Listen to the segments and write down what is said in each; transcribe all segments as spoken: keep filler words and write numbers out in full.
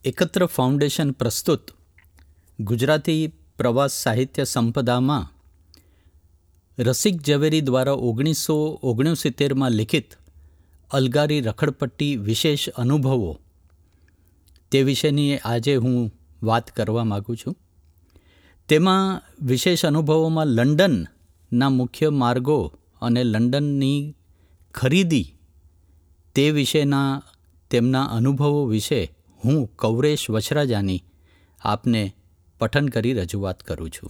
એકત્ર ફાઉન્ડેશન પ્રસ્તુત ગુજરાતી પ્રવાસ સાહિત્ય સંપદામાં રસિક ઝવેરી દ્વારા ઓગણીસો ઓગણસિત્તેરમાં લિખિત અલગારી રખડપટ્ટી વિશેષ અનુભવો તે વિશેની આજે હું વાત કરવા માગું છું. તેમાં વિશેષ અનુભવોમાં લંડનના મુખ્ય માર્ગો અને લંડનની ખરીદી તે વિશેના તેમના અનુભવો વિશે હું કૌરેશ વછરાજાની આપને પઠન કરી રજૂઆત કરું છું.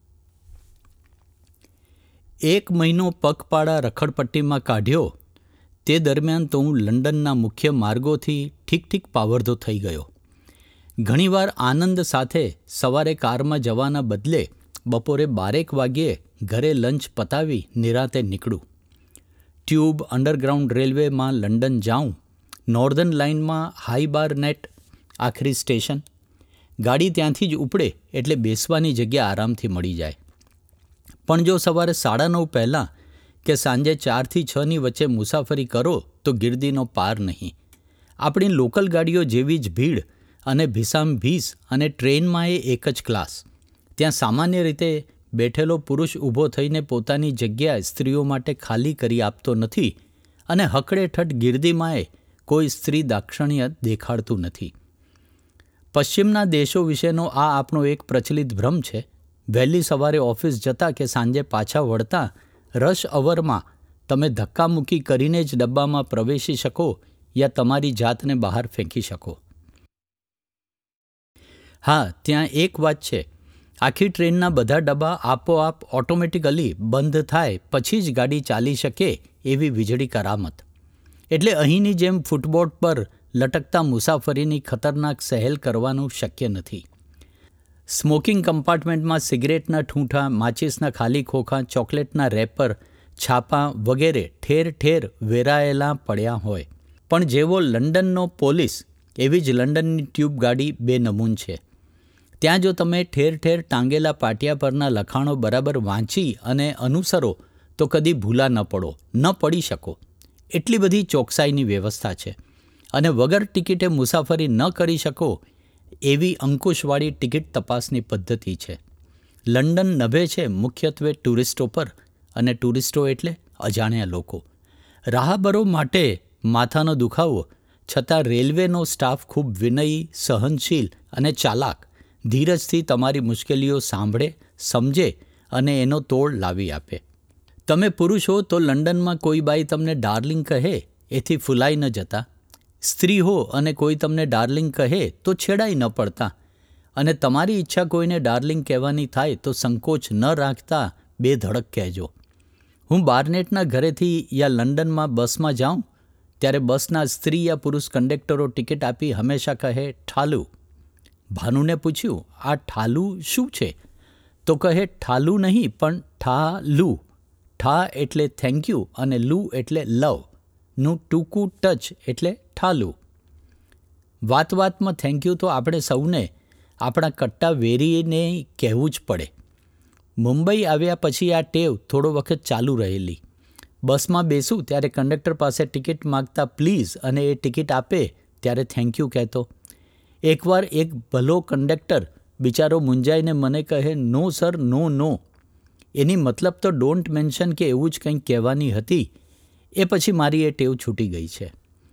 એક મહિનો પગપાળા રખડપટ્ટીમાં કાઢ્યો તે દરમિયાન તો હું લંડનના મુખ્ય માર્ગોથી ઠીક ઠીક પાવરધો થઈ ગયો. ઘણીવાર આનંદ સાથે સવારે કારમાં જવાના બદલે બપોરે બારેક વાગ્યે ઘરે લંચ પતાવી નિરાતે નીકળું. ટ્યુબ અંડરગ્રાઉન્ડ રેલવેમાં લંડન જાઉં. નોર્ધન લાઇનમાં હાઈબારનેટ આખરી સ્ટેશન. ગાડી ત્યાંથી જ ઉપડે એટલે બેસવાની જગ્યા આરામથી મળી જાય. પણ જો સવારે સાડા નવ પહેલાં કે સાંજે ચારથી છની વચ્ચે મુસાફરી કરો તો ગિરદીનો પાર નહીં. આપણી લોકલ ગાડીઓ જેવી જ ભીડ અને ભીસામ ભીસ અને ટ્રેનમાં એ એક જ ક્લાસ. ત્યાં સામાન્ય રીતે બેઠેલો પુરુષ ઊભો થઈને પોતાની જગ્યા સ્ત્રીઓ માટે ખાલી કરી આપતો નથી અને હકડેઠઠ ગિરદીમાંય કોઈ સ્ત્રી દાક્ષિણ્ય દેખાડતું નથી. પશ્ચિમના દેશો વિશેનો આ આપણો એક પ્રચલિત ભ્રમ છે. વહેલી સવારે ઓફિસ જતા કે સાંજે પાછા વળતા રશ અવરમાં તમે ધક્કામુક્કી કરીને જ ડબ્બામાં પ્રવેશી શકો યા તમારી જાતને બહાર ફેંકી શકો. હા, ત્યાં એક વાત છે. આખી ટ્રેનના બધા ડબ્બા આપોઆપ ઓટોમેટિકલી બંધ થાય પછી જ ગાડી ચાલી શકે એવી વીજળી કરામત. એટલે અહીંની જેમ ફૂટબોર્ડ પર લટકતા મુસાફરીની ખતરનાક સહેલ કરવાનું શક્ય નથી. સ્મોકિંગ કમ્પાર્ટમેન્ટમાં સિગરેટના ઠૂંઠા, માચિસના ખાલી ખોખા, ચોકલેટના રેપર, છાપા વગેરે ઠેર ઠેર વેરાયેલા પડ્યા હોય. પણ જેવો લંડનનો પોલીસ એવી જ લંડનની ટ્યુબ ગાડી બે નમૂન છે. ત્યાં જો તમે ઠેર ઠેર ટાંગેલા પાટિયા પરના લખાણો બરાબર વાંચી અને અનુસરો તો કદી ભૂલા ન પડો, ન પડી શકો. એટલી બધી ચોકસાઈની વ્યવસ્થા છે અને વગર ટિકિટે મુસાફરી ન કરી શકો એવી અંકુશવાળી ટિકિટ તપાસની પદ્ધતિ છે. લંડન નભે છે મુખ્યત્વે ટુરિસ્ટો પર અને ટુરિસ્ટો એટલે અજાણ્યા લોકો. રાહબરો માટે માથાનો દુખાવો છતાં રેલવેનો સ્ટાફ ખૂબ વિનયી, સહનશીલ અને ચાલાક ધીરજથી તમારી મુશ્કેલીઓ સાંભળે, સમજે અને એનો તોડ લાવી આપે. તમે પુરુષ હો તો લંડનમાં કોઈ બાઈ તમને ડાર્લિંગ કહે એથી ફૂલાઈ ન જતા. સ્ત્રી હો અને કોઈ તમને ડાર્લિંગ કહે તો છેડાઈ ન પડતા. અને તમારી ઈચ્છા કોઈને ડાર્લિંગ કહેવાની થાય તો સંકોચ ન રાખતા બે ધડક કહેજો. હું બારનેટના ઘરેથી યા લંડનમાં બસમાં જાઉં ત્યારે બસના સ્ત્રી યા પુરુષ કંડક્ટરો ટિકિટ આપી હંમેશા કહે ઠાલું. ભાનુને પૂછ્યું, આ ઠાલું શું છે? તો કહે ઠાલું નહીં પણ ઠા-લુ. ઠા એટલે થેન્ક યુ અને લુ એટલે લવ નું ટૂંકું ટચ એટલે ઠાલું. વાત વાતમાં થેન્ક યુ તો આપણે સૌને આપણા કટ્ટા વેરીને કહેવું જ પડે. મુંબઈ આવ્યા પછી આ ટેવ થોડો વખત ચાલુ રહેલી. બસમાં બેસું ત્યારે કંડક્ટર પાસે ટિકિટ માગતા પ્લીઝ અને એ ટિકિટ આપે ત્યારે થેન્ક યુ કહેતો. એકવાર એક ભલો કંડક્ટર બિચારો મૂંઝાઈને મને કહે નો સર, નો નો. એની મતલબ તો ડોન્ટ મેન્શન કે એવું જ કંઈક કહેવાની હતી. એ પછી મારી એ ટેવ છૂટી ગઈ છે.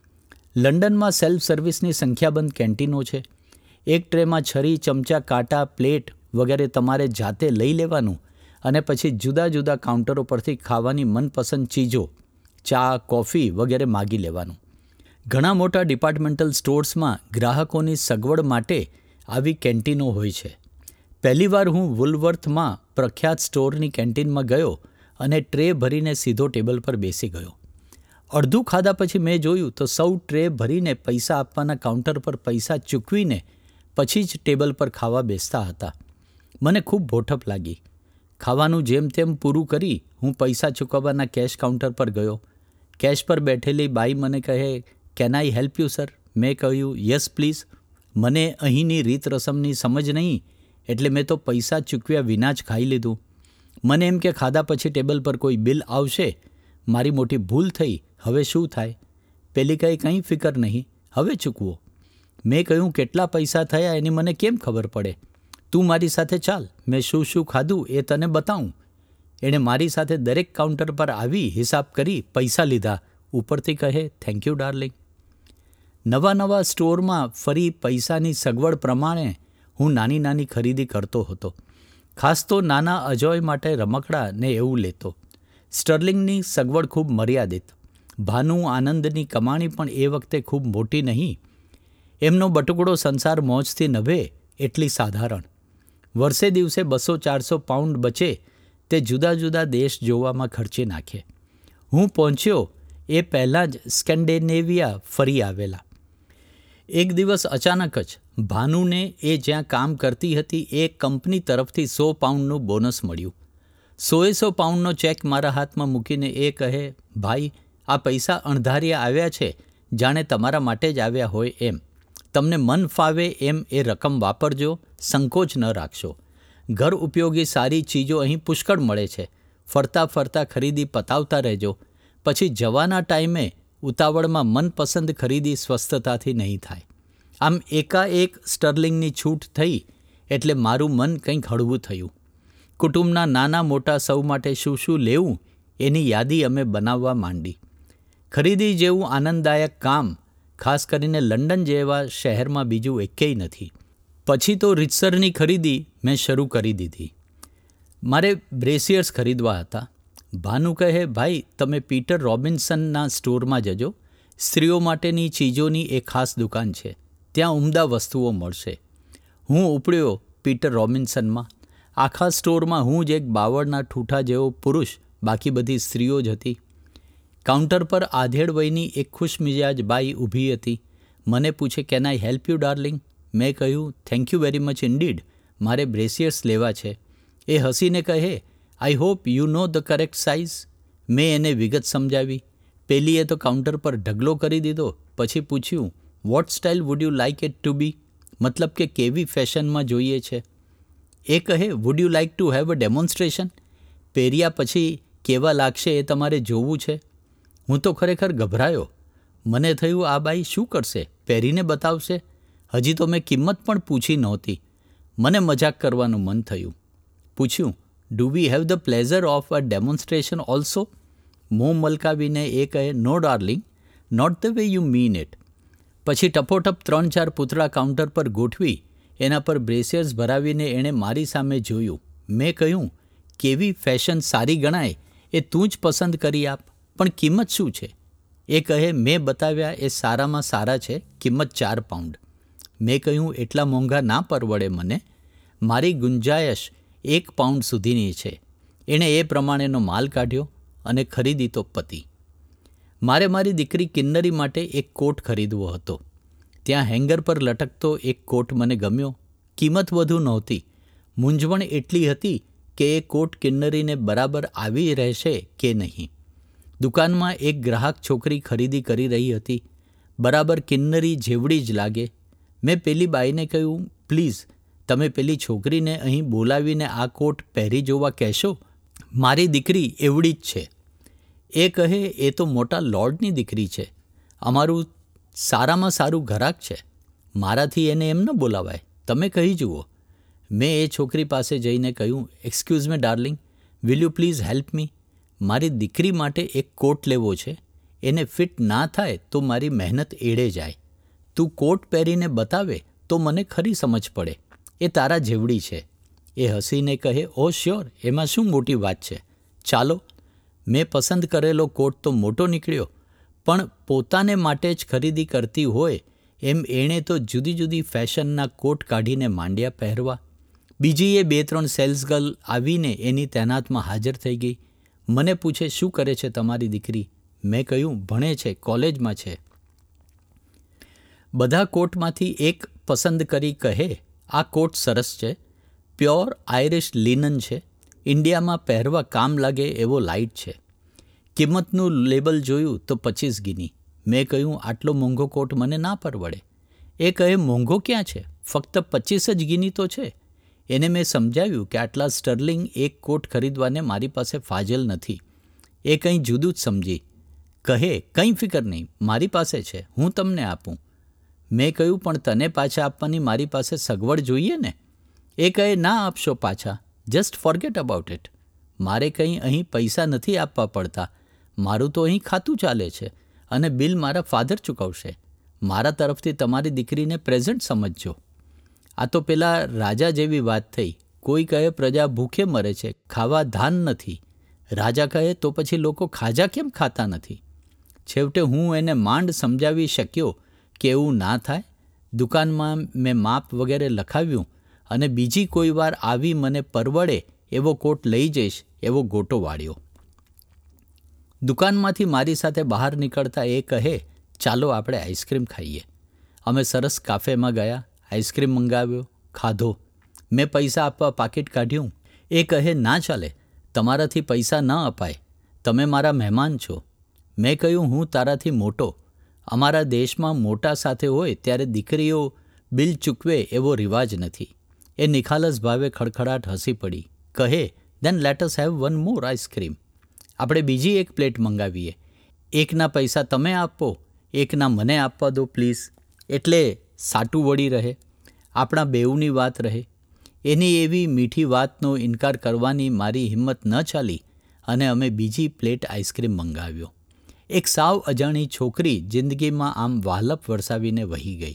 લંડનમાં સેલ્ફ સર્વિસની સંખ્યાબંધ કેન્ટીનો છે. એક ટ્રેમાં છરી, ચમચા, કાંટા, પ્લેટ વગેરે તમારે જાતે લઈ લેવાનું અને પછી જુદા જુદા કાઉન્ટરો પરથી ખાવાની મનપસંદ ચીજો, ચા, કોફી વગેરે માગી લેવાનું. ઘણા મોટા ડિપાર્ટમેન્ટલ સ્ટોર્સમાં ગ્રાહકોની સગવડ માટે આવી કેન્ટીનો હોય છે. પહેલીવાર હું વુલવર્થમાં પ્રખ્યાત સ્ટોરની કેન્ટીનમાં ગયો અને ટ્રે ભરીને સીધો ટેબલ પર બેસી ગયો. અડધું ખાધા પછી મેં જોયું તો સૌ ટ્રે ભરીને પૈસા આપવાના કાઉન્ટર પર પૈસા ચૂકવીને પછી જ ટેબલ પર ખાવા બેસતા હતા. મને ખૂબ ભોઠપ લાગી. ખાવાનું જેમ તેમ પૂરું કરી હું પૈસા ચૂકવવાના કેશ કાઉન્ટર પર ગયો. કેશ પર બેઠેલી બાઈ મને કહે can I help you sir? મેં કહ્યું યસ પ્લીઝ. મને અહીંની રીત રસમની સમજ નહીં એટલે મેં તો પૈસા ચૂકવ્યા વિના જ ખાઈ લીધું. મને એમ કે ખાધા પછી ટેબલ પર કોઈ બિલ આવશે. મારી મોટી ભૂલ થઈ. હવે શું થાય? પેલી કંઈ કંઈ ફિકર નહીં, હવે ચૂકવો. મેં કહ્યું, કેટલા પૈસા થયા એની મને કેમ ખબર પડે? તું મારી સાથે ચાલ, મેં શું શું ખાધું એ તને બતાવું. એણે મારી સાથે દરેક કાઉન્ટર પર આવી હિસાબ કરી પૈસા લીધા. ઉપરથી કહે, થેન્ક યુ ડાર્લિંગ. નવા નવા સ્ટોરમાં ફરી પૈસાની સગવડ પ્રમાણે હું નાની નાની ખરીદી કરતો હતો. ખાસ તો નાના અજોય માટે રમકડા ને એવું લેતો. સ્ટર્લિંગની સગવડ ખૂબ મર્યાદિત. ભાનુ આનંદની કમાણી પણ એ વખતે ખૂબ મોટી નહીં. એમનો બટુકડો સંસાર મોજથી નભે એટલી સાધારણ. વર્ષે દિવસે બસો ચારસો પાઉન્ડ બચે તે જુદા જુદા દેશ જોવામાં ખર્ચી નાખે. હું પહોંચ્યો એ પહેલાં જ સ્કેન્ડિનેવિયા ફરી આવેલા. એક દિવસ અચાનક જ ભાનુને એ જ્યાં કામ કરતી હતી એ કંપની તરફથી સો પાઉન્ડનું બોનસ મળ્યું. સોએ સો પાઉન્ડનો ચેક મારા હાથમાં મૂકીને એ કહે, ભાઈ, આ પૈસા અણધાર્યા આવ્યા છે, જાણે તમારા માટે જ આવ્યા હોય એમ. તમને મન ફાવે એમ એ રકમ વાપરજો, સંકોચ ન રાખશો. ઘર ઉપયોગી સારી ચીજો અહીં પુષ્કળ મળે છે. ફરતા ફરતા ખરીદી પતાવતા રહેજો. પછી જવાના ટાઈમે ઉતાવળમાં મનપસંદ ખરીદી સ્વસ્થતાથી નહીં થાય. આમ એકાએક સ્ટર્લિંગની છૂટ થઈ એટલે મારું મન કંઈક હળવું થયું. કુટુંબના નાના મોટા સૌ માટે શું શું લેવું એની યાદી અમે બનાવવા માંડી. ખરીદી જેવું આનંદદાયક કામ ખાસ કરીને લંડન જેવા શહેરમાં બીજું એકેય નથી. પછી તો રીતસરની ખરીદી મેં શરૂ કરી દીધી. મારે બ્રેસિયર્સ ખરીદવા હતા. ભાનુ કહે, ભાઈ, તમે પીટર રોબિન્સનના સ્ટોરમાં જજો. સ્ત્રીઓ માટેની ચીજોની એક ખાસ દુકાન છે, ત્યાં ઉમદા વસ્તુઓ મળશે. હું ઉપડ્યો પીટર રોબિન્સનમાં. આખા સ્ટોરમાં હું જ એક બાવળના ઠૂઠા જેવો પુરુષ, બાકી બધી સ્ત્રીઓ જ હતી. કાઉન્ટર પર આધેડ વયની એક ખુશમિજાજ બાઈ ઊભી હતી. મને પૂછે, can I help you darling? મેં કહ્યું, thank you very much indeed, મારે બ્રેસિયર્સ લેવા છે. એ હસીને કહે, I hope you know the correct size. મેં એને વિગત સમજાવી. પેલીએ તો કાઉન્ટર પર ઢગલો કરી દીધો. પછી પૂછ્યું, what style would you like it to be? મતલબ કે કેવી ફેશનમાં જોઈએ છે? એ કહે, would you like to have a demonstration? પહેર્યા પછી કેવા લાગશે એ તમારે જોવું છે. હું તો ખરેખર ગભરાયો. મને થયું, આ બાઈ શું કરશે? પહેરીને બતાવશે? હજી તો મેં કિંમત પણ પૂછી નહોતી. મને મજાક કરવાનું મન થયું. પૂછ્યું, do we have the pleasure of a demonstration also? મોં મલકાવીને એ કહે, no darling, not the way you mean it. પછી ટપોટપ ત્રણ ચાર પૂતળા કાઉન્ટર પર ગોઠવી એના પર બ્રેસિયર્સ ભરાવીને એણે મારી સામે જોયું. મેં કહ્યું, કેવી ફેશન સારી ગણાય એ તું જ પસંદ કરી આપ, પણ કિંમત શું છે? એ કહે, મેં બતાવ્યા એ સારામાં સારા છે, કિંમત ચાર પાઉન્ડ. મેં કહ્યું, એટલા મોંઘા ના પરવડે મને. મારી ગુંજાયશ એક પાઉન્ડ સુધીની છે. એણે એ પ્રમાણેનો માલ કાઢ્યો અને ખરીદી તો પતી. મારે મારી દીકરી કિન્નરી માટે એક કોટ ખરીદવો હતો. ત્યાં હેંગર પર લટકતો એક કોટ મને ગમ્યો. કિંમત વધુ નહોતી. મૂંઝવણ એટલી હતી કે એ કોટ કિન્નરીને બરાબર આવી રહેશે કે નહીં. દુકાનમાં એક ગ્રાહક છોકરી ખરીદી કરી રહી હતી. બરાબર કિન્નરી જેવડી જ લાગે. મેં પેલી બાઈને કહ્યું, પ્લીઝ તમે પેલી છોકરીને અહીં બોલાવીને આ કોટ પહેરી જોવા કહેશો? મારી દીકરી એવડી જ છે. એ કહે, એ તો મોટા લોર્ડની દીકરી છે. અમારું સારામાં સારું ઘરાક છે. મારાથી એને એમ ન બોલાવાય. તમે કહી જુઓ. મેં એ છોકરી પાસે જઈને કહ્યું, excuse me darling, will you please help me? મારી દીકરી માટે એક કોટ લેવો છે. એને ફિટ ના થાય તો મારી મહેનત એળે જાય. તું કોટ પહેરીને બતાવે તો મને ખરી સમજ પડે. એ તારા જેવડી છે. એ હસીને કહે, ઓ શ્યોર, એમાં શું મોટી વાત છે, ચાલો. મેં પસંદ કરેલો કોટ તો મોટો નીકળ્યો, પણ પોતાને માટે જ ખરીદી કરતી હોય એમ એણે તો જુદી જુદી ફેશનના કોટ કાઢીને માંડ્યા પહેરવા. બીજીએ બે ત્રણ સેલ્સગર્લ આવીને એની તૈનાતમાં હાજર થઈ ગઈ. મને પૂછે, શું કરે છે તમારી દીકરી? મેં કહ્યું, ભણે છે, કોલેજમાં છે. બધા કોટમાંથી એક પસંદ કરી કહે, આ કોટ સરસ છે, પ્યોર આયરિશ લિનન છે, ઇન્ડિયામાં પહેરવા કામ લાગે એવો લાઇટ છે. કિંમતનું લેબલ જોયું તો પચીસ ગીની. મેં કહ્યું, આટલો મોંઘો કોટ મને ના પરવડે. એ કહે, મોંઘો ક્યાં છે, ફક્ત પચીસ જ ગીની તો છે. એને મેં સમજાવ્યું કે આટલા સ્ટર્લિંગ એક કોટ ખરીદવાને મારી પાસે ફાજલ નથી. એ કંઈ જુદું જ સમજી. કહે, કંઈ ફિકર નહીં, મારી પાસે છે, હું તમને આપું. મેં કહ્યું, પણ તને પાછા આપવાની મારી પાસે સગવડ જોઈએ ને? એ કહે, ના આપશો પાછા, જસ્ટ ફોરગેટ અબાઉટ ઇટ. મારે કંઈ અહીં પૈસા નથી આપવા પડતા. મારું તો અહીં ખાતું ચાલે છે અને બિલ મારા ફાધર ચૂકવશે. મારા તરફથી તમારી દીકરીને પ્રેઝન્ટ સમજજો. આ તો પેલા રાજા જેવી વાત થઈ. કોઈ કહે પ્રજા ભૂખે મરે છે, ખાવા ધાન નથી. રાજા કહે તો પછી લોકો ખાજા કેમ ખાતા નથી? છેવટે હું એને માંડ સમજાવી શક્યો કે એવું ના થાય. દુકાનમાં મેં માપ વગેરે લખાવ્યું અને બીજી કોઈ વાર આવી મને પરવડે એવો કોટ લઈ જઈશ એવો ગોટો વાળ્યો. દુકાનમાંથી મારી સાથે બહાર નીકળતા એ કહે, ચાલો આપણે આઈસ્ક્રીમ ખાઈએ. અમે સરસ કાફેમાં ગયા, આઈસ્ક્રીમ મંગાવ્યો, ખાધો. મેં પૈસા આપવા પાકીટ કાઢ્યું. એ કહે, ના ચાલે, તમારાથી પૈસા ન અપાય, તમે મારા મહેમાન છો. મેં કહ્યું, હું તારાથી મોટો. અમારા દેશમાં મોટા સાથે હોય ત્યારે દીકરીઓ બિલ ચૂકવે એવો રિવાજ નથી. એ નિખાલસ ભાવે ખડખડાટ હસી પડી. કહે, then let us have one more ice cream. આપણે બીજી એક પ્લેટ મંગાવીએ. એકના પૈસા તમે આપો, એકના મને આપવા દો પ્લીઝ. એટલે સાટું વળી રહે, આપણા બેઉની વાત રહે. એની એવી મીઠી વાતનો ઇનકાર કરવાની મારી હિંમત ન ચાલી અને અમે બીજી પ્લેટ આઈસ્ક્રીમ મંગાવ્યો. એક સાવ અજાણી છોકરી જિંદગીમાં આમ વાલપ વરસાવીને વહી ગઈ.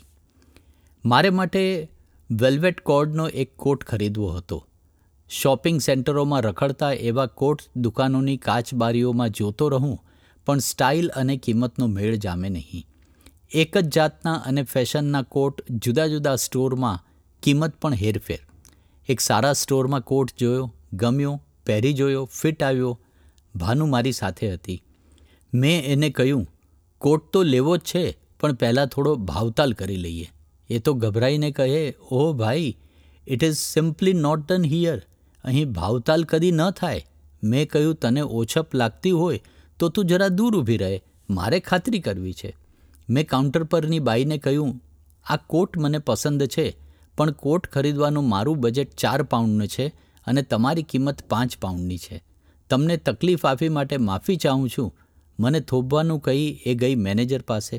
મારે માટે વેલ્વેટ કોર્ડનો એક કોટ ખરીદવો હતો. શોપિંગ સેન્ટરોમાં રખડતા એવા કોટ દુકાનોની કાચબારીઓમાં જોતો રહું, પણ સ્ટાઇલ અને કિંમતનો મેળ જામે નહીં. એક જ જાતના અને ફેશનના કોટ જુદા જુદા સ્ટોરમાં, કિંમત પણ હેરફેર. એક સારા સ્ટોરમાં કોટ જોયો, ગમ્યો, પહેરી જોયો, ફિટ આવ્યો. ભાનુ મારી સાથે હતી. મેં એને કહ્યું, કોટ તો લેવો જ છે, પણ પહેલાં થોડો ભાવતાલ કરી લઈએ. એ તો ગભરાઈને કહે, ઓહ ભાઈ, it is simply not done here. અહીં ભાવતાલ કદી ન થાય. મેં કહ્યું, તને ઓછપ લાગતી હોય તો તું જરા દૂર ઊભી રહે, મારે ખાતરી કરવી છે. મેં કાઉન્ટર પરની બાઈને કહ્યું, આ કોટ મને પસંદ છે, પણ કોટ ખરીદવાનું મારું બજેટ ચાર પાઉન્ડનું છે અને તમારી કિંમત પાંચ પાઉન્ડની છે. તમને તકલીફ આપી માટે માફી ચાહું છું. મને થોભવાનું કહી એ ગઈ મેનેજર પાસે.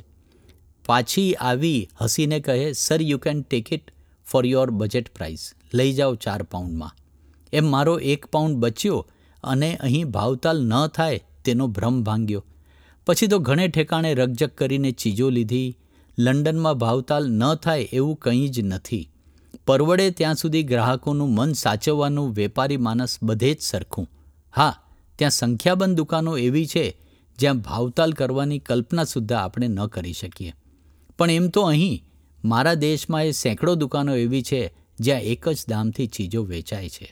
પાછી આવી હસીને કહે, sir you can take it for your budget price. લઈ જાઓ ચાર પાઉન્ડમાં. એમ મારો એક પાઉન્ડ બચ્યો અને અહીં ભાવતાલ ન થાય તેનો ભ્રમ ભાંગ્યો. પછી તો ઘણે ઠેકાણે રકઝક કરીને ચીજો લીધી. લંડનમાં ભાવતાલ ન થાય એવું કંઈ જ નથી. પરવડે ત્યાં સુધી ગ્રાહકોનું મન સાચવવાનું વેપારી માનસ બધે જ સરખું. હા, ત્યાં સંખ્યાબંધ દુકાનો એવી છે જ્યાં ભાવતાલ કરવાની કલ્પના સુદ્ધા આપણે ન કરી શકીએ. પણ એમ તો અહીં મારા દેશમાં એ સેંકડો દુકાનો એવી છે જ્યાં એક જ દામથી ચીજો વેચાય છે.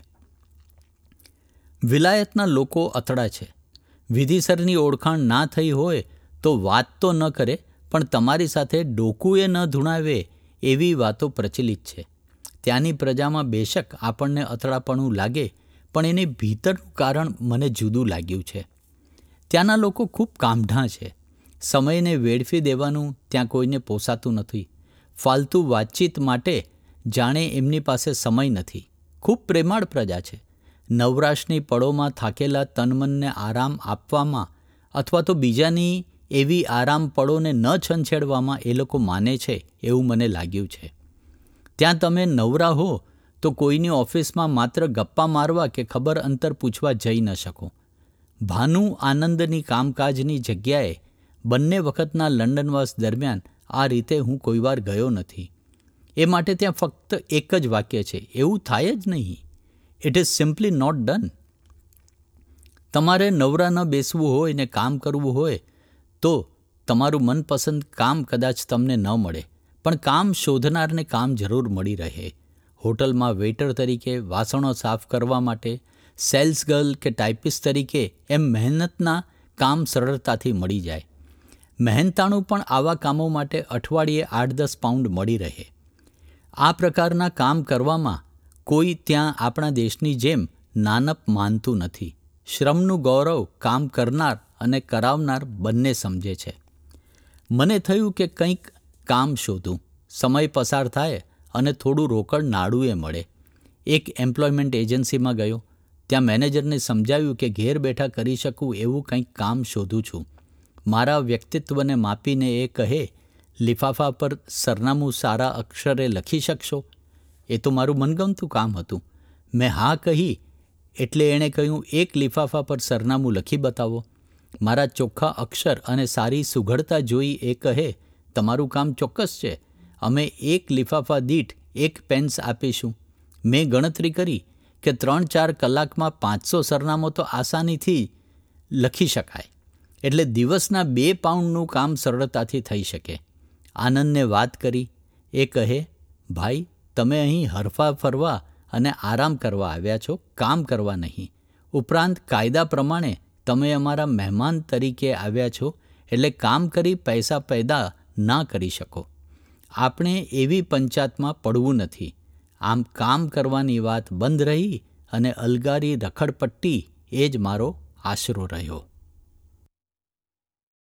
વિલાયતના લોકો અતડા છે. વિધિસરની ઓળખાણ ના થઈ હોય તો વાત તો ન કરે, પણ તમારી સાથે ડોકુએ ન ધૂણાવે એવી વાતો પ્રચલિત છે. ત્યાંની પ્રજામાં બેશક આપણને અથડાપણું લાગે, પણ એની ભીતરનું કારણ મને જુદું લાગ્યું છે. ત્યાંના લોકો ખૂબ કામઢાં છે. સમયને વેડફી દેવાનું ત્યાં કોઈને પોસાતું નથી. ફાલતુ વાતચીત માટે જાણે એમની પાસે સમય નથી. ખૂબ પ્રેમાળ પ્રજા છે. નવરાશની પળોમાં થાકેલા તનમનને આરામ આપવામાં અથવા તો બીજાની એવી આરામ પળોને ન છંછેડવામાં એ લોકો માને છે એવું મને લાગ્યું છે. ત્યાં તમે નવરા હો તો કોઈની ઓફિસમાં માત્ર ગપ્પા મારવા કે ખબર અંતર પૂછવા જઈ ન શકો. ભાનુ આનંદની કામકાજની જગ્યાએ બંને વખતના લંડનવાસ દરમિયાન આ રીતે હું કોઈ વાર ગયો નથી. એ માટે ત્યાં ફક્ત એક જ વાક્ય છે, એવું થાય જ નહીં. It is simply not done. તમારે નવરા ન બેસવું હોય ને કામ કરવું હોય તો તમારું મનપસંદ કામ કદાચ તમને ન મળે, પણ કામ શોધનારને કામ જરૂર મળી રહે. હોટલમાં વેઇટર તરીકે, વાસણો સાફ કરવા માટે, સેલ્સ ગર્લ કે ટાઈપિસ્ટ તરીકે એમ મહેનતના કામ સરળતાથી મળી જાય. મહેનતાણું પણ આવા કામો માટે અઠવાડિયે આઠ દસ પાઉન્ડ મળી રહે. આ પ્રકારના કામ કરવામાં કોઈ ત્યાં આપણા દેશની જેમ નાનપ માનતું નથી. શ્રમનું ગૌરવ કામ કરનાર અને કરાવનાર બંને સમજે છે. મને થયું કે કંઈક કામ શોધું, સમય પસાર થાય અને થોડું રોકડ નાડુએ મળે. એક એમ્પ્લોયમેન્ટ એજન્સીમાં ગયો. ત્યાં મેનેજરને સમજાવ્યું કે ઘેર બેઠા કરી શકું એવું કંઈક કામ શોધું છું. મારા વ્યક્તિત્વને માપીને એ કહે, લિફાફા પર સરનામું સારા અક્ષરે લખી શકશો? એ તો મારું મનગમતું કામ હતું. મેં હા કહી એટલે એણે કહ્યું, એક લિફાફા પર સરનામું લખી બતાવો. મારા ચોખ્ખા અક્ષર અને સારી સુઘડતા જોઈ એ કહે, તમારું કામ ચોક્કસ છે, અમે એક લિફાફા દીઠ એક પેન્સ આપીશું. મેં ગણતરી કરી કે ત્રણ ચાર કલાકમાં પાંચસો સરનામો તો આસાનીથી લખી શકાય, એટલે દિવસના બે પાઉન્ડનું કામ સરળતાથી થઈ શકે. આનંદને વાત કરી. એ કહે, ભાઈ, તમે અહીં હરફા ફરવા અને આરામ કરવા આવ્યા છો, કામ કરવા નહીં. ઉપરાંત કાયદા પ્રમાણે તમે અમારા મહેમાન તરીકે આવ્યા છો, એટલે કામ કરી પૈસા પેદા ના કરી શકો. આપણે એવી પંચાતમાં પડવું નથી. આમ કામ કરવાની વાત બંધ રહી અને અલગારી રખડપટ્ટી એ જ મારો આશરો રહ્યો.